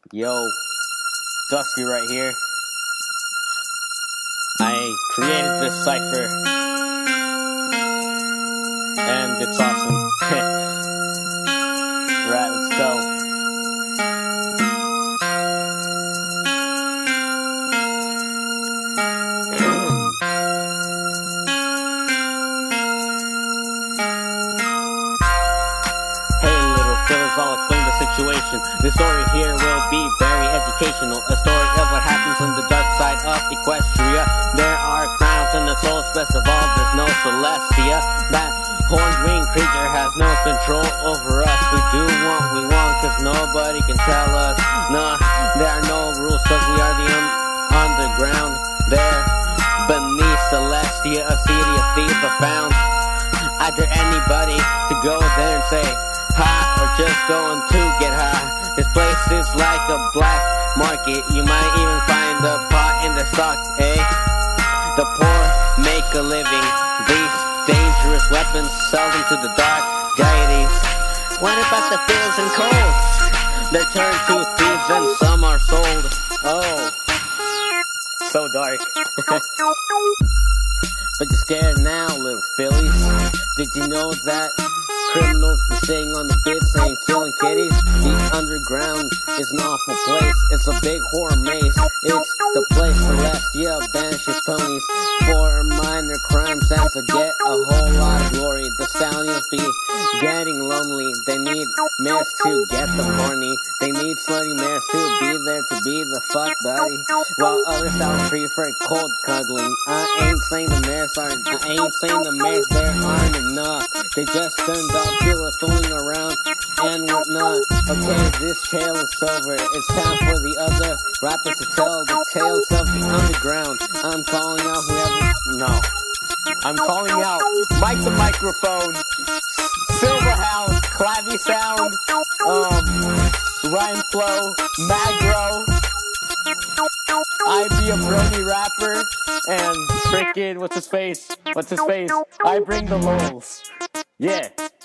Yo, Dusty right here. I created this cipher, and it's awesome. Right, let's go. I'll explain the situation. The story here will be very educational. A story of what happens on the dark side of Equestria. There are crowns and the souls festival. There's no Celestia. That horned winged creature has no control over us. We do what we want cause nobody can tell us. Nah, there are no rules cause we are the underground. There, beneath Celestia, a city of thieves are found. Are there anybody to go there and say hi, or just going to get high? This place is like a black market. You might even find a pot in the stock, eh? The poor make a living. These dangerous weapons sell them to the dark deities. What about the fields and coals? They're turned to thieves and some are sold. Oh, so dark. But you're scared now, little fillies. Did you know that criminals be staying on the beat saying killing kitties? The underground is an awful place. It's a big horror maze. It's the place Celestia banishes ponies for minor crimes and to get a whole lot of glory. The stallions be getting lonely. They need mares to get them horny. They need slutty mares to be there to be the fuck buddy. While other stallions prefer cold cuddling. I ain't saying the mares there aren't enough. They just turned up, people are fooling around and whatnot. Okay, this tale is over. It's time for the other rappers to tell the tales of the underground. I'm calling out I'm calling out Mike the Microphone, Silverhound, Clavy Sound, Rhyme Flow, Magro, I be a brony rapper, and frickin' what's his face? I bring the lols. Yeah.